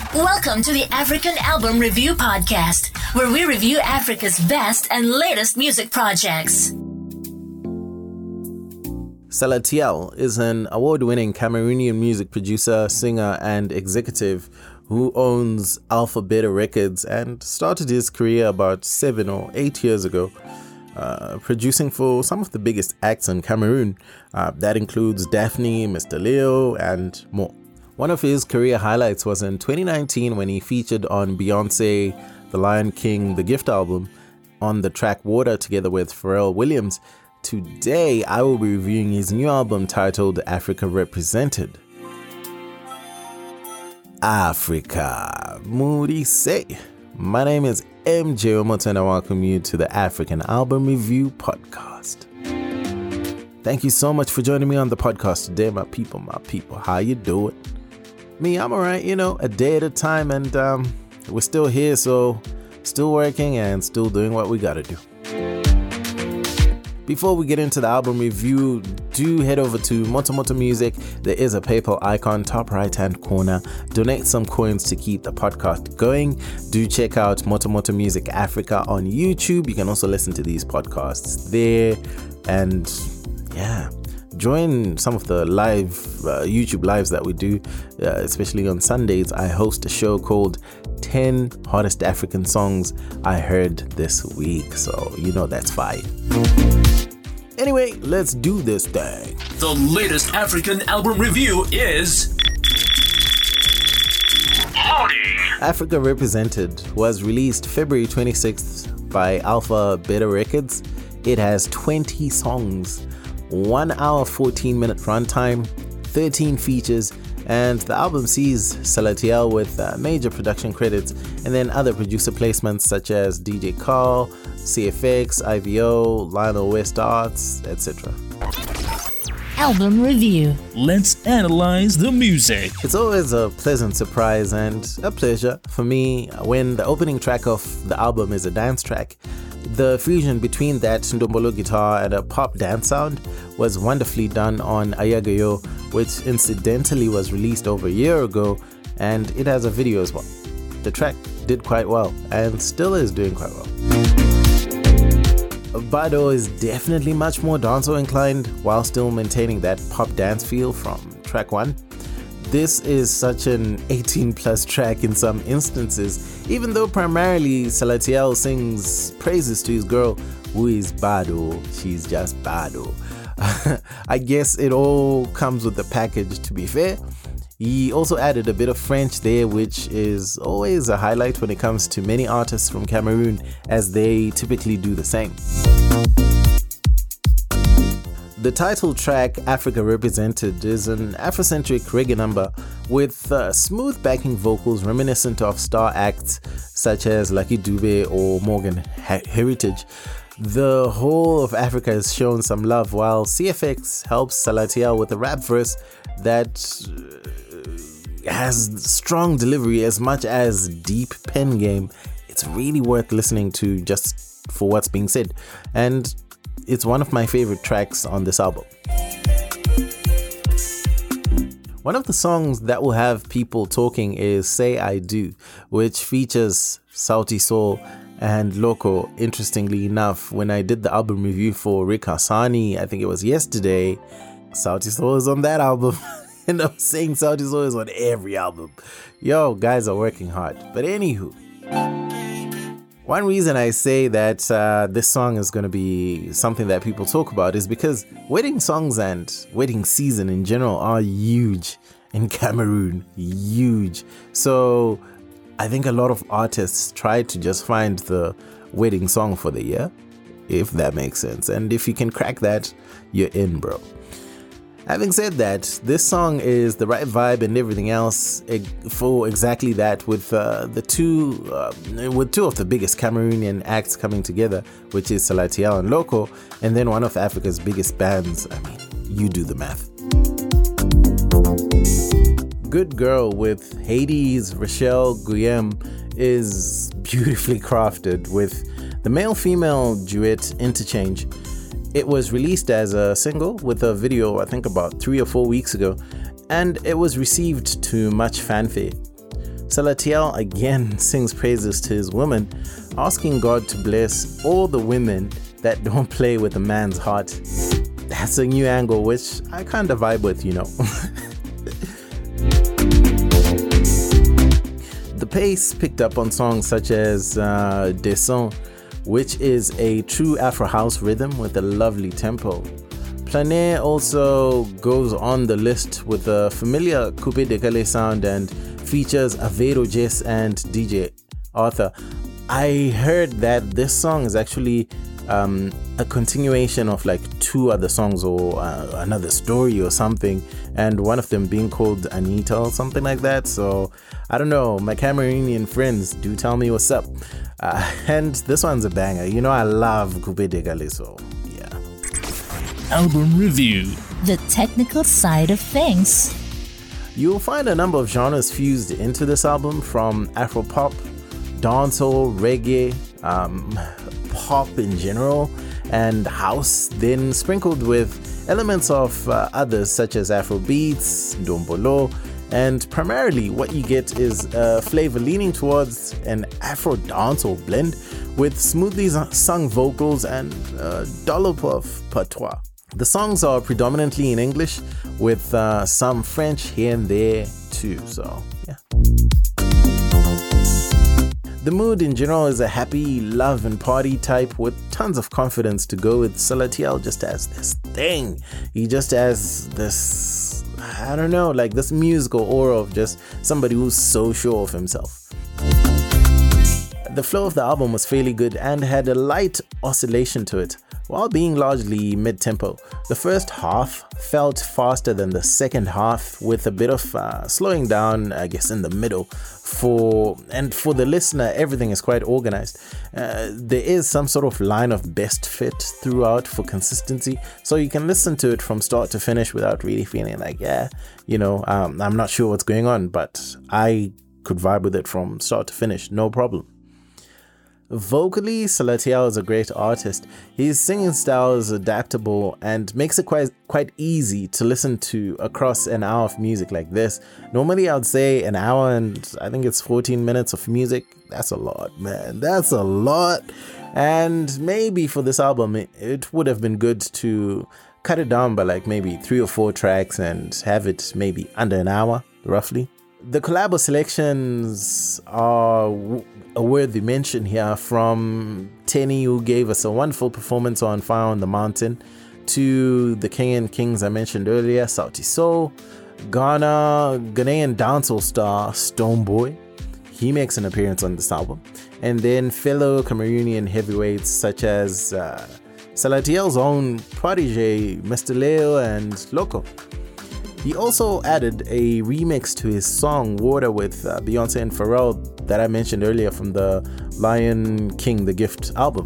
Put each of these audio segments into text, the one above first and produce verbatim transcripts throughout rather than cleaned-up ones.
Welcome to the African Album Review Podcast, where we review Africa's best and latest music projects. Salatiel is an award-winning Cameroonian music producer, singer, and executive who owns Alpha Beta Records and started his career about seven or eight years ago, uh, producing for some of the biggest acts in Cameroon. Uh, that includes Daphne, Mister Leo, and more. One of his career highlights was in twenty nineteen when he featured on Beyonce, The Lion King, The Gift album on the track Water together with Pharrell Williams. Today, I will be reviewing his new album titled Africa Represented. Africa, Moody say. My name is M J Omoto and I welcome you to the African Album Review Podcast. Thank you so much for joining me on the podcast today, my people, my people. How you doing? Me, I'm alright, you know, a day at a time, and um, we're still here, so still working and still doing what we gotta do. Before we get into the album review, do head over to Moto Moto Music. There is a PayPal icon, top right hand corner. Donate some coins to keep the podcast going. Do check out Moto Moto Music Africa on YouTube. You can also listen to these podcasts there. And yeah, join some of the live uh, YouTube lives that we do, uh, especially on Sundays. I host a show called ten Hottest African Songs I Heard This Week. So, you know, that's fire. Anyway, let's do this thing. The latest African album review is Loading. Africa Represented was released February twenty-sixth by Alpha Beta Records. It has twenty songs, one hour fourteen minute runtime, thirteen features, and the album sees Salatiel with uh, major production credits and then other producer placements such as D J Carl, C F X, I V O, Lionel West Arts, et cetera. Album review. Let's analyze the music. It's always a pleasant surprise and a pleasure for me when the opening track of the album is a dance track. The fusion between that Ndombolo guitar and a pop dance sound was wonderfully done on Ayagayo, which incidentally was released over a year ago, and it has a video as well. The track did quite well and still is doing quite well. Bado is definitely much more dancehall inclined while still maintaining that pop dance feel from track one. This is such an eighteen plus track in some instances, even though primarily Salatiel sings praises to his girl, who is Bado. She's just Bado. I guess it all comes with the package, to be fair. He also added a bit of French there, which is always a highlight when it comes to many artists from Cameroon, as they typically do the same. The title track, Africa Represented, is an Afrocentric reggae number with uh, smooth backing vocals reminiscent of star acts such as Lucky Dube or Morgan ha- Heritage. The whole of Africa has shown some love, while C F X helps Salatiel with a rap verse that uh, has strong delivery as much as deep pen game. It's really worth listening to just for what's being said, and it's one of my favorite tracks on this album. One of the songs that will have people talking is Say I Do, which features Sauti Sol and Loco. Interestingly enough, when I did the album review for Rick Hassani, I think it was yesterday, Sauti Sol is on that album. And I'm saying Sauti Sol is on every album. Yo, guys are working hard. But anywho, one reason I say that uh, this song is going to be something that people talk about is because wedding songs and wedding season in general are huge in Cameroon. Huge. So I think a lot of artists try to just find the wedding song for the year, if that makes sense. And if you can crack that, you're in, bro. Having said that, this song is the right vibe and everything else for exactly that, with uh, the two uh, with two of the biggest Cameroonian acts coming together, which is Salatiel and Loco, and then one of Africa's biggest bands. I mean, you do the math. Good Girl with Hades Rachel Guillem is beautifully crafted with the male-female duet interchange. It was released as a single with a video, I think about three or four weeks ago, and it was received to much fanfare. Salatiel again sings praises to his woman, asking God to bless all the women that don't play with a man's heart. That's a new angle, which I kind of vibe with, you know. The pace picked up on songs such as uh, Descend, which is a true Afro house rhythm with a lovely tempo. Planer also goes on the list with a familiar Coupé Décalé sound and features Aveiro Jess and D J Arthur. I heard that this song is actually um, a continuation of like two other songs or uh, another story or something, and one of them being called Anita or something like that. So I don't know, my Cameroonian friends, do tell me what's up. Uh, and this one's a banger. You know I love Coupé Décalé, so yeah. Album review. The technical side of things. You'll find a number of genres fused into this album, from Afro-pop, dancehall, reggae, um, pop in general, and house, then sprinkled with elements of uh, others such as Afro beats, Ndombolo, and primarily what you get is a flavor leaning towards an Afro dancehall blend with smoothly sung vocals and a dollop of patois. The songs are predominantly in English with uh, some French here and there too, so yeah. The mood in general is a happy love and party type with tons of confidence to go with. Salatiel just has this thing. He just has this, I don't know, like this musical aura of just somebody who's so sure of himself. The flow of the album was fairly good and had a light oscillation to it, while being largely mid-tempo. The first half felt faster than the second half, with a bit of uh, slowing down, I guess, in the middle. For and for the listener, everything is quite organized. Uh, there is some sort of line of best fit throughout for consistency, so you can listen to it from start to finish without really feeling like, yeah, you know, um, I'm not sure what's going on, but I could vibe with it from start to finish, no problem. Vocally, Salatiel is a great artist. His singing style is adaptable and makes it quite quite easy to listen to across an hour of music like this. Normally I would say an hour and I think it's fourteen minutes of music. That's a lot, man. That's a lot. And maybe for this album, it, it would have been good to cut it down by like maybe three or four tracks and have it maybe under an hour, roughly. The collabo selections are a worthy mention here, from Tenny, who gave us a wonderful performance on Fire on the Mountain, to the Kenyan Kings I mentioned earlier, Sauti Sol, Ghana, Ghanaian dancehall star Stonebwoy. He makes an appearance on this album. And then fellow Cameroonian heavyweights such as uh, Salatiel's own protege, Mister Leo and Loco. He also added a remix to his song Water with uh, Beyonce and Pharrell that I mentioned earlier from the Lion King The Gift album.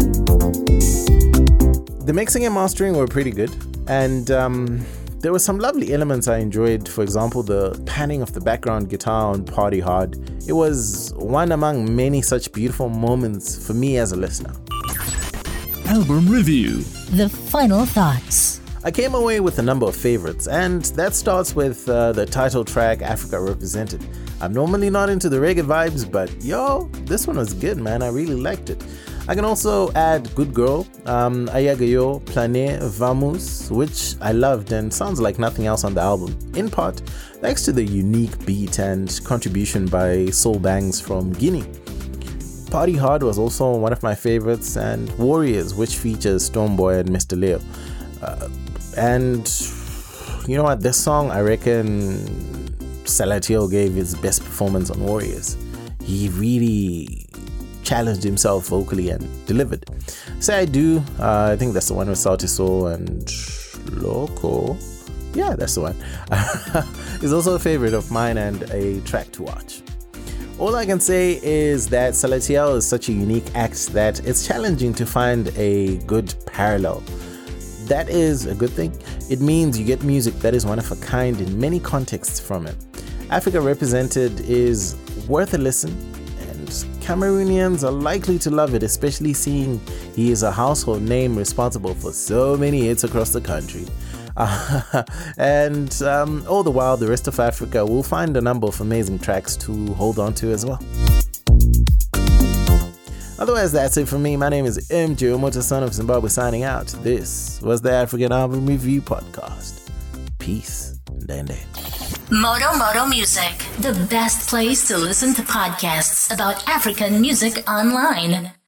The mixing and mastering were pretty good, and um, there were some lovely elements I enjoyed. For example, the panning of the background guitar on Party Hard. It was one among many such beautiful moments for me as a listener. Album review. The final thoughts. I came away with a number of favorites, and that starts with uh, the title track, Africa Represented. I'm normally not into the reggae vibes, but yo, this one was good, man. I really liked it. I can also add Good Girl, um, Ayagayo, Planer, Vamos, which I loved and sounds like nothing else on the album, in part thanks to the unique beat and contribution by Soul Bangs from Guinea. Party Hard was also one of my favorites, and Warriors, which features Stonebwoy and Mister Leo. Uh, and you know what, this song, I reckon Salatiel gave his best performance on Warriors. He really challenged himself vocally and delivered. Say I Do, uh, I think that's the one with Sauti Sol and Loco. Yeah, that's the one. It's also a favorite of mine and a track to watch. All I can say is that Salatiel is such a unique act that it's challenging to find a good parallel. That is a good thing. It means you get music that is one of a kind in many contexts from it. Africa Represented is worth a listen, and Cameroonians are likely to love it, especially seeing he is a household name responsible for so many hits across the country. Uh, and um, all the while, the rest of Africa will find a number of amazing tracks to hold on to as well. Otherwise, that's it for me. My name is M J Omoto, son of Zimbabwe, signing out. This was the African Album Review Podcast. Peace. Ndende. Moto Moto Music, the best place to listen to podcasts about African music online.